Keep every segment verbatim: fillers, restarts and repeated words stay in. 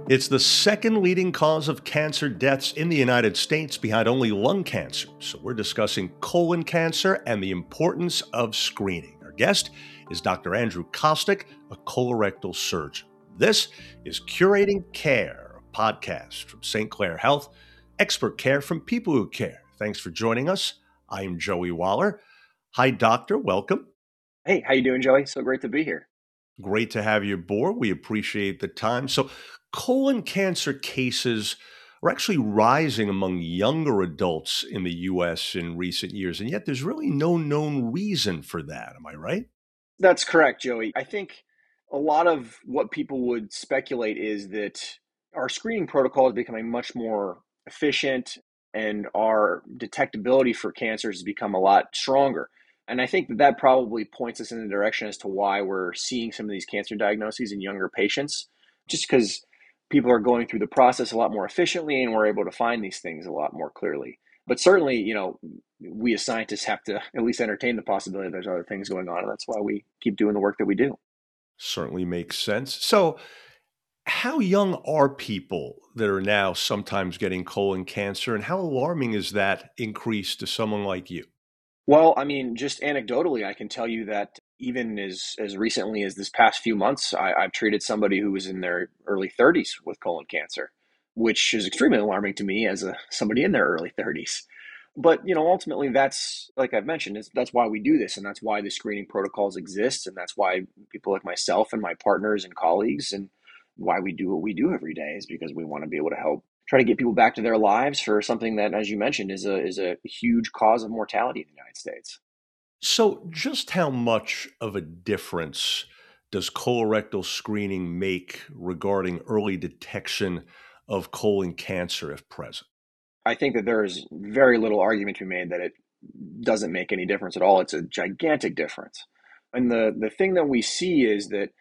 It's the second leading cause of cancer deaths in the United States behind only lung cancer. So we're discussing colon cancer and the importance of screening. Our guest is Doctor Andrew Kostick, a colorectal surgeon. This is Curating Care, a podcast from Saint Clair Health, expert care from people who care. Thanks for joining us. I'm Joey Waller. Hi, doctor. Welcome. Hey, how you doing, Joey? So great to be here. Great to have you aboard. We appreciate the time. So colon cancer cases are actually rising among younger adults in the U S in recent years, and yet there's really no known reason for that. Am I right? That's correct, Joey. I think a lot of what people would speculate is that our screening protocol is becoming much more efficient and our detectability for cancers has become a lot stronger. And I think that that probably points us in the direction as to why we're seeing some of these cancer diagnoses in younger patients, just because people are going through the process a lot more efficiently and we're able to find these things a lot more clearly. But certainly, you know, we as scientists have to at least entertain the possibility that there's other things going on. And that's why we keep doing the work that we do. Certainly makes sense. So how young are people that are now sometimes getting colon cancer, and how alarming is that increase to someone like you? Well, I mean, just anecdotally, I can tell you that even as as recently as this past few months, I, I've treated somebody who was in their early thirties with colon cancer, which is extremely alarming to me as a somebody in their early thirties. But you know, ultimately, that's like I've mentioned, is that's why we do this, and that's why the screening protocols exist, and that's why people like myself and my partners and colleagues, and why we do what we do every day, is because we want to be able to help try to get people back to their lives for something that, as you mentioned, is a is a huge cause of mortality in the United States. So just how much of a difference does colorectal screening make regarding early detection of colon cancer if present? I think that there is very little argument to be made that it doesn't make any difference at all. It's a gigantic difference. And the, the thing that we see is that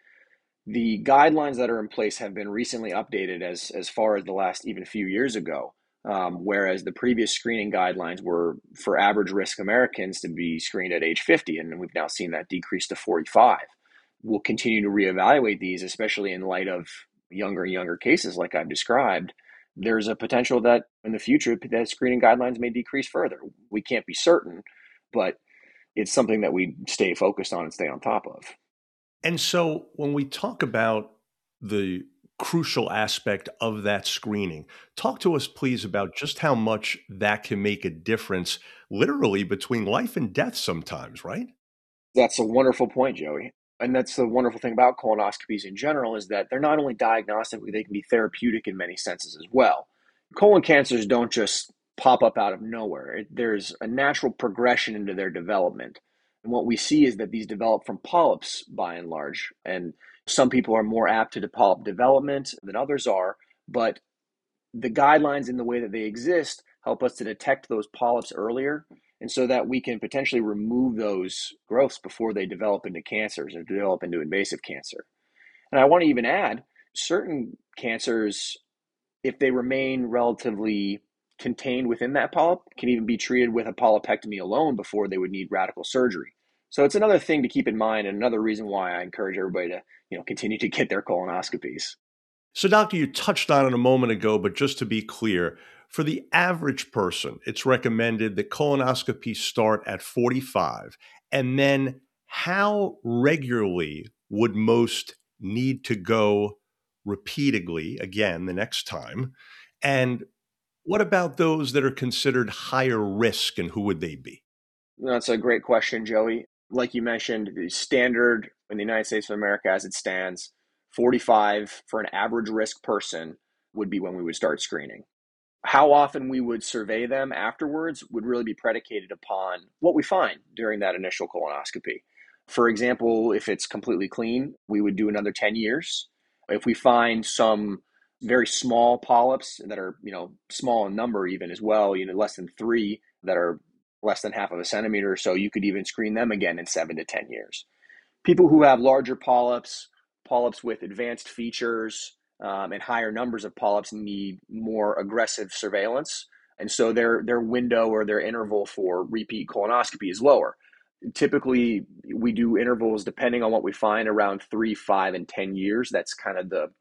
the guidelines that are in place have been recently updated as, as far as the last even few years ago. Um, whereas the previous screening guidelines were for average risk Americans to be screened at age fifty, and we've now seen that decrease to forty-five. We'll continue to reevaluate these, especially in light of younger and younger cases like I've described. There's a potential that in the future that screening guidelines may decrease further. We can't be certain, but it's something that we stay focused on and stay on top of. And so when we talk about the crucial aspect of that screening, talk to us, please, about just how much that can make a difference, literally between life and death sometimes, right? That's a wonderful point, Joey. And that's the wonderful thing about colonoscopies in general, is that they're not only diagnostic, they can be therapeutic in many senses as well. Colon cancers don't just pop up out of nowhere. It, there's a natural progression into their development. And what we see is that these develop from polyps by and large. And some people are more apt to polyp development than others are, but the guidelines in the way that they exist help us to detect those polyps earlier, and so that we can potentially remove those growths before they develop into cancers or develop into invasive cancer. And I want to even add, certain cancers, if they remain relatively contained within that polyp, can even be treated with a polypectomy alone before they would need radical surgery. So it's another thing to keep in mind, and another reason why I encourage everybody to, you know, continue to get their colonoscopies. So, doctor, you touched on it a moment ago, but just to be clear, for the average person, it's recommended that colonoscopies start at forty-five. And then how regularly would most need to go repeatedly, again, the next time? And what about those that are considered higher risk, and who would they be? That's a great question, Joey. Like you mentioned, the standard in the United States of America as it stands, forty-five for an average risk person would be when we would start screening. How often we would survey them afterwards would really be predicated upon what we find during that initial colonoscopy. For example, if it's completely clean, we would do another ten years. If we find some very small polyps that are, you know, small in number even as well, you know, less than three, that are less than half of a centimeter or so, you could even screen them again in seven to ten years. People who have larger polyps, polyps with advanced features, um, and higher numbers of polyps need more aggressive surveillance. And so their, their window or their interval for repeat colonoscopy is lower. Typically, we do intervals depending on what we find around three, five, and ten years. That's kind of the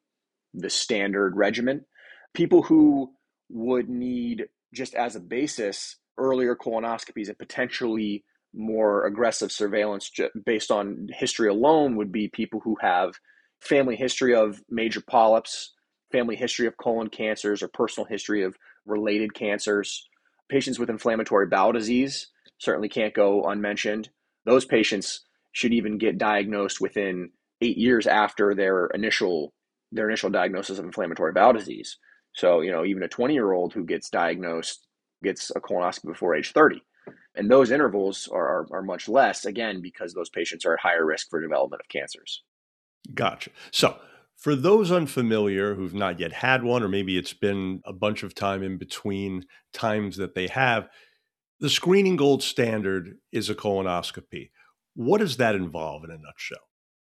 the standard regimen. People who would need, just as a basis, earlier colonoscopies and potentially more aggressive surveillance based on history alone would be people who have family history of major polyps, family history of colon cancers, or personal history of related cancers. Patients with inflammatory bowel disease certainly can't go unmentioned. Those patients should even get diagnosed within eight years after their initial their initial diagnosis of inflammatory bowel disease. So, you know, even a twenty-year-old who gets diagnosed gets a colonoscopy before age thirty. And those intervals are, are, are much less, again, because those patients are at higher risk for development of cancers. Gotcha. So for those unfamiliar who've not yet had one, or maybe it's been a bunch of time in between times that they have, the screening gold standard is a colonoscopy. What does that involve in a nutshell?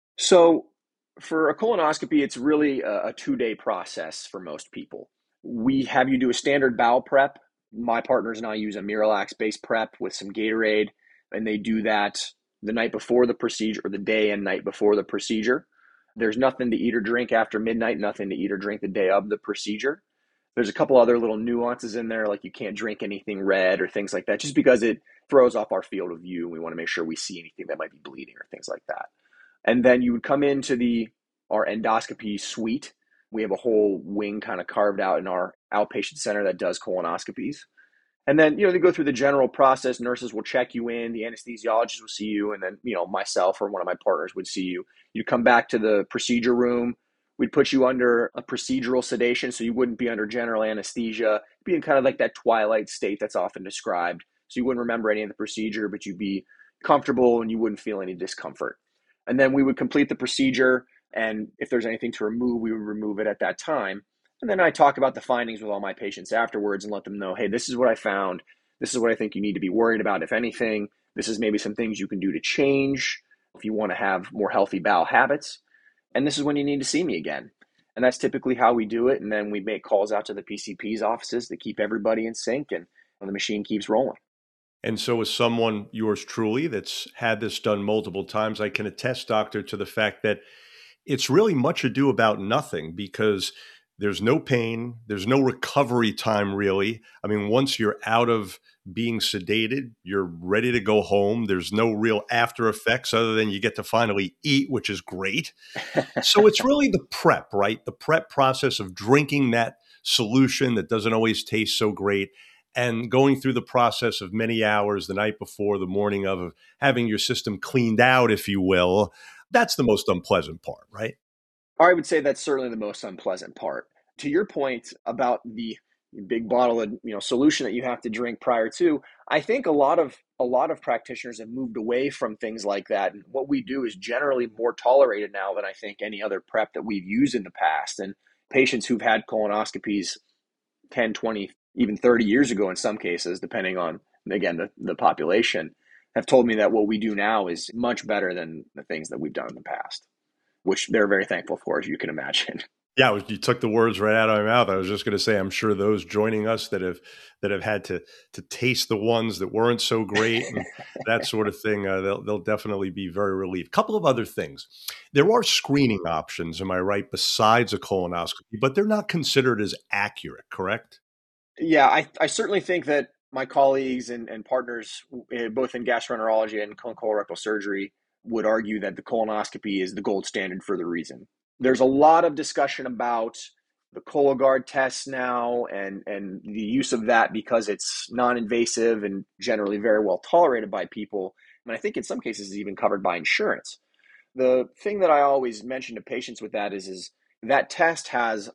So for a colonoscopy, it's really a, a two-day process for most people. We have you do a standard bowel prep. My partners and I use a Miralax-based prep with some Gatorade, and they do that the night before the procedure, or the day and night before the procedure. There's nothing to eat or drink after midnight, nothing to eat or drink the day of the procedure. There's a couple other little nuances in there, like you can't drink anything red or things like that, just because it throws off our field of view. We want to make sure we see anything that might be bleeding or things like that. And then you would come into the our endoscopy suite. We have a whole wing kind of carved out in our outpatient center that does colonoscopies. And then, you know, they go through the general process. Nurses will check you in. The anesthesiologist will see you. And then, you know, myself or one of my partners would see you. You'd come back to the procedure room. We'd put you under a procedural sedation, so you wouldn't be under general anesthesia. You'd be in kind of like that twilight state that's often described. So you wouldn't remember any of the procedure, but you'd be comfortable and you wouldn't feel any discomfort. And then we would complete the procedure. And if there's anything to remove, we would remove it at that time. And then I talk about the findings with all my patients afterwards and let them know, hey, this is what I found. This is what I think you need to be worried about, if anything. This is maybe some things you can do to change if you want to have more healthy bowel habits. And this is when you need to see me again. And that's typically how we do it. And then we make calls out to the P C P's offices to keep everybody in sync, and, and the machine keeps rolling. And so as someone, yours truly, that's had this done multiple times, I can attest, doctor, to the fact that it's really much ado about nothing, because there's no pain, there's no recovery time, really. I mean, once you're out of being sedated, you're ready to go home. There's no real after effects other than you get to finally eat, which is great. So it's really the prep, right? The prep process of drinking that solution that doesn't always taste so great, and going through the process of many hours the night before, the morning of, of having your system cleaned out, if you will. That's the most unpleasant part, right? I would say that's certainly the most unpleasant part. To your point about the big bottle of, you know, solution that you have to drink prior to, I think a lot of a lot of practitioners have moved away from things like that. And what we do is generally more tolerated now than I think any other prep that we've used in the past. And patients who've had colonoscopies ten, twenty, even thirty years ago in some cases, depending on, again, the, the population, have told me that what we do now is much better than the things that we've done in the past, which they're very thankful for, as you can imagine. Yeah, you took the words right out of my mouth. I was just going to say, I'm sure those joining us that have that have had to to taste the ones that weren't so great and that sort of thing, uh, they'll they'll definitely be very relieved. Couple of other things: there are screening options, am I right, besides a colonoscopy, but they're not considered as accurate, correct? Yeah, I I certainly think that my colleagues and, and partners, both in gastroenterology and colorectal surgery, would argue that the colonoscopy is the gold standard for the reason. There's a lot of discussion about the Cologuard test now and, and the use of that because it's non-invasive and generally very well tolerated by people. And I think in some cases it's even covered by insurance. The thing that I always mention to patients with that is, is that test has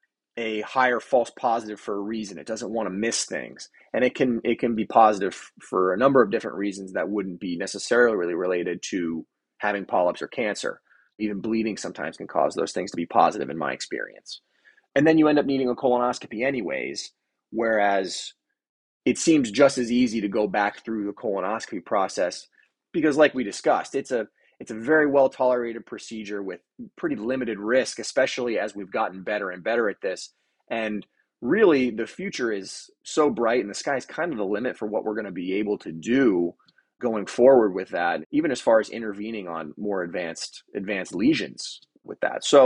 a higher false positive for a reason. It doesn't want to miss things. And it can it can be positive for a number of different reasons that wouldn't be necessarily really related to having polyps or cancer. Even bleeding sometimes can cause those things to be positive in my experience. And then you end up needing a colonoscopy anyways, whereas it seems just as easy to go back through the colonoscopy process because, like we discussed, it's a it's a very well tolerated procedure with pretty limited risk, especially as we've gotten better and better at this. And really, the future is so bright and the sky's kind of the limit for what we're going to be able to do going forward with that, even as far as intervening on more advanced advanced lesions with that. So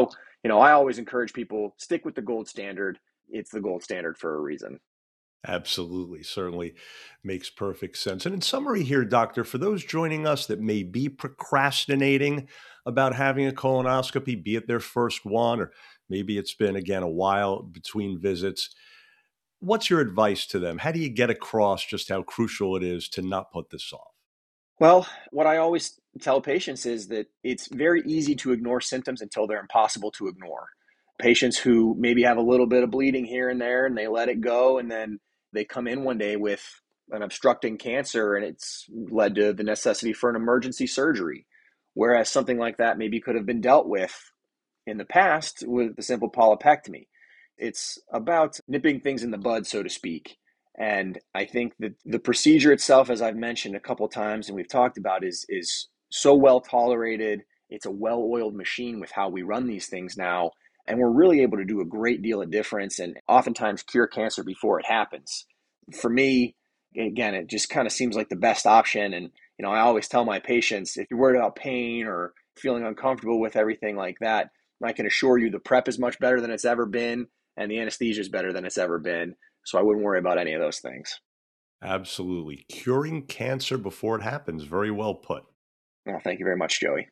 you know, I always encourage people, stick with the gold standard. It's the gold standard for a reason. Absolutely. Certainly makes perfect sense. And in summary here, doctor, for those joining us that may be procrastinating about having a colonoscopy, be it their first one, or maybe it's been, again, a while between visits, what's your advice to them? How do you get across just how crucial it is to not put this off? Well, what I always tell patients is that it's very easy to ignore symptoms until they're impossible to ignore. Patients who maybe have a little bit of bleeding here and there and they let it go, and then they come in one day with an obstructing cancer and it's led to the necessity for an emergency surgery. Whereas something like that maybe could have been dealt with in the past with the simple polypectomy. It's about nipping things in the bud, so to speak. And I think that the procedure itself, as I've mentioned a couple of times and we've talked about, is is so well tolerated. It's a well-oiled machine with how we run these things now. And we're really able to do a great deal of difference and oftentimes cure cancer before it happens. For me, again, it just kind of seems like the best option. And, you know, I always tell my patients, if you're worried about pain or feeling uncomfortable with everything like that, I can assure you the prep is much better than it's ever been and the anesthesia is better than it's ever been. So I wouldn't worry about any of those things. Absolutely. Curing cancer before it happens. Very well put. Well, thank you very much, Joey.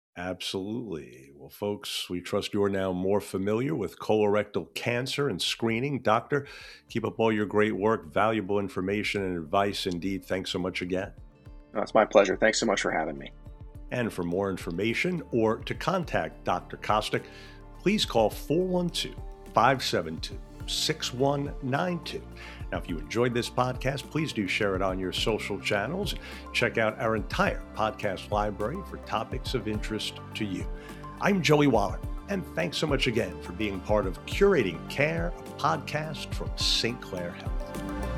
Absolutely. Well, folks, we trust you're now more familiar with colorectal cancer and screening. Doctor, keep up all your great work, valuable information and advice. Indeed, thanks so much again. No, it's my pleasure. Thanks so much for having me. And for more information or to contact Doctor Kostick, please call four one two, five seven two, six one nine two. Now, if you enjoyed this podcast, please do share it on your social channels. Check out our entire podcast library for topics of interest to you. I'm Joey Waller, and thanks so much again for being part of Curating Care, a podcast from Saint Clair Health.